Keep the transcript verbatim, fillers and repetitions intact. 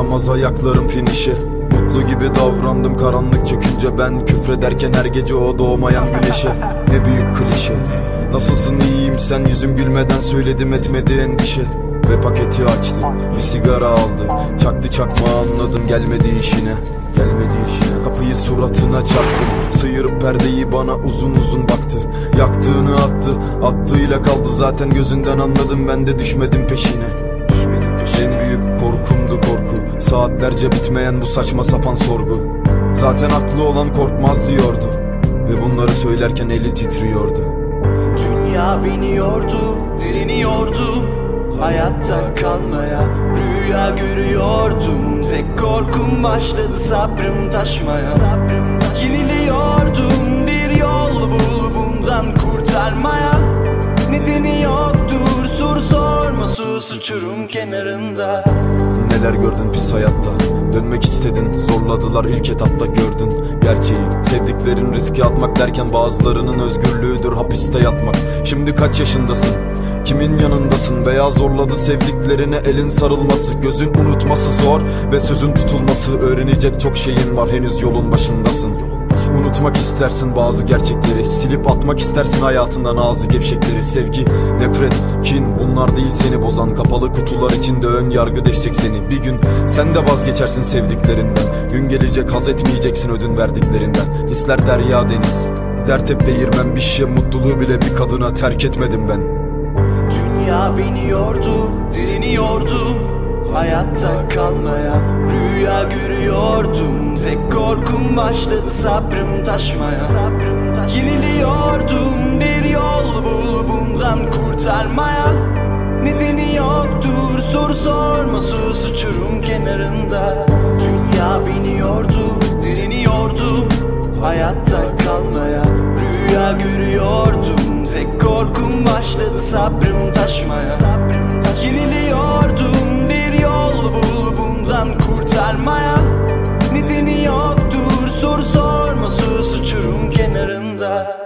varamaz ayaklarım finişe. Mutlu gibi davrandım karanlık çökünce ben, küfrederken her gece o doğmayan güneşe. Ne büyük klişe. Nasılsın, iyiyim sen, yüzüm gülmeden söyledim, etmedi endişe. Ve paketi açtı, bir sigara aldı, çaktı çakma, anladım gelmedi işine. Gelmedi işine. Kapıyı suratına çarptım, sıyırıp perdeyi bana uzun uzun baktı. Yaktığını attı, attığıyla kaldı zaten, gözünden anladım, ben de düşmedim peşine. En büyük korkumdu korku, saatlerce bitmeyen bu saçma sapan sorgu. Zaten aklı olan korkmaz diyordu ve bunları söylerken eli titriyordu. Dünya beni yordu, direniyordu hayatta kalmaya. Rüya görüyordum, tek korkum başladı sabrım taşmaya. Yeniliyordum, bir yol bul bundan kurtarmaya. Nedeni yoktur, soru sorma, sus uçurum kenarında. Neler gördün pis hayatta, dönmek istedin, zorladılar ilk etapta, gördün gerçeği. Sevdiklerin riske atmak derken bazılarının özgürlüğüdür hapiste yatmak. Şimdi kaç yaşındasın, kimin yanındasın, veya zorladı sevdiklerine elin sarılması. Gözün unutması zor ve sözün tutulması, öğrenecek çok şeyin var, henüz yolun başındasın. Unutmak istersin bazı gerçekleri, silip atmak istersin hayatından ağzı gevşekleri. Sevgi, nefret, kin, bunlar değil seni bozan. Kapalı kutular içinde ön yargı deşecek seni. Bir gün sen de vazgeçersin sevdiklerinden. Gün gelecek haz etmeyeceksin ödün verdiklerinden. Hisler derya deniz, dert hep değirmen bir şey. Mutluluğu bile bir kadına terk etmedim ben. Dünya beni yordu, direniyordu hayatta kalmaya. Rüya görüyordum, tek korkum başladı sabrım taşmaya. Yeniliyordum, bir yol bul bundan kurtarmaya. Nedeni yoktur, soru sorma, sus uçurum kenarında. Dünya beni yordu, direniyordu hayatta kalmaya. Rüya görüyordum, tek korkum başladı sabrım taşmaya. Yeniliyordum, bir yol bul bundan kurtarmaya. Nedeni yoktur, soru sorma, sus uçurum kenarında.